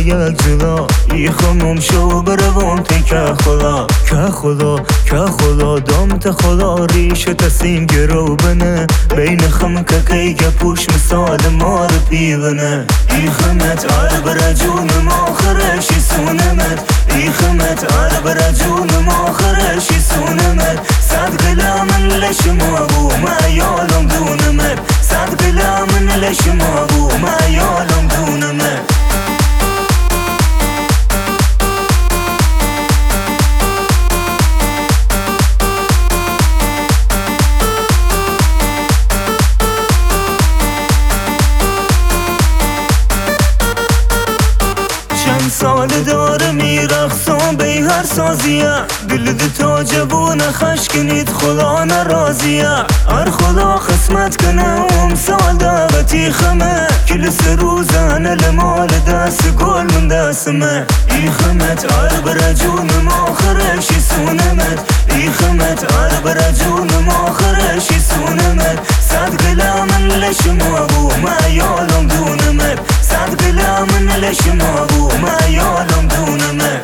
یک جدا ای خموم شو بروم تی که خدا دامت خدا ریش تسیم گرو بنه بین خم که کی پوش مثال مار پیونه ای خمت برا جون ما خرشی سونمت ای خمت برا جون ما خرشی سونمت صد بلا من لشما بو ما یالم دونمت صد بلا من لشما بو ما یالم دونمت سال داره میرخصم به هر سازیه دل تا جوون خشکنید خدا نرازیه هر خدا خسمت کنه سال دعوتی خمه کل روزن المال دست گل من دستمه ای خمت برا جون ما خرشی سونمت ای خمت برا جون ما خرشی سونمت صد بلا من لشما بو ما یالم دونمت صد بلا من لشما بو ما یالم دونمت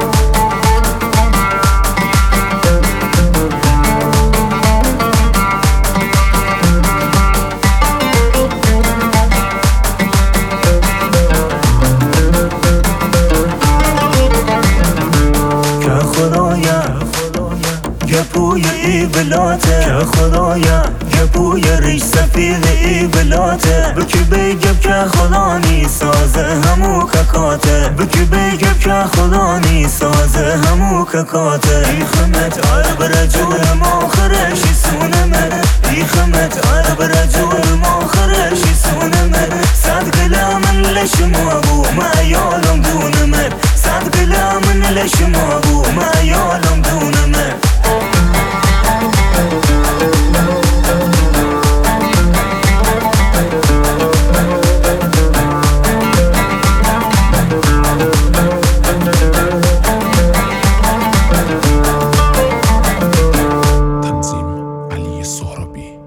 گپوی ای بلاته که خدایا گپوی ریش سفید ای بلاته بکی بگب که خدا نی سازه همو ککاته بکی بگب که خدا نی سازه همو ککاته ای خمت برا جون ما خرشی سونمت ای خمت برا جون ما خرشی سونمت صد بلا من لشما بو ما یالم دونمت صد بلا من لشما بو ما یالم دونمت تنظیم علی سهرابی.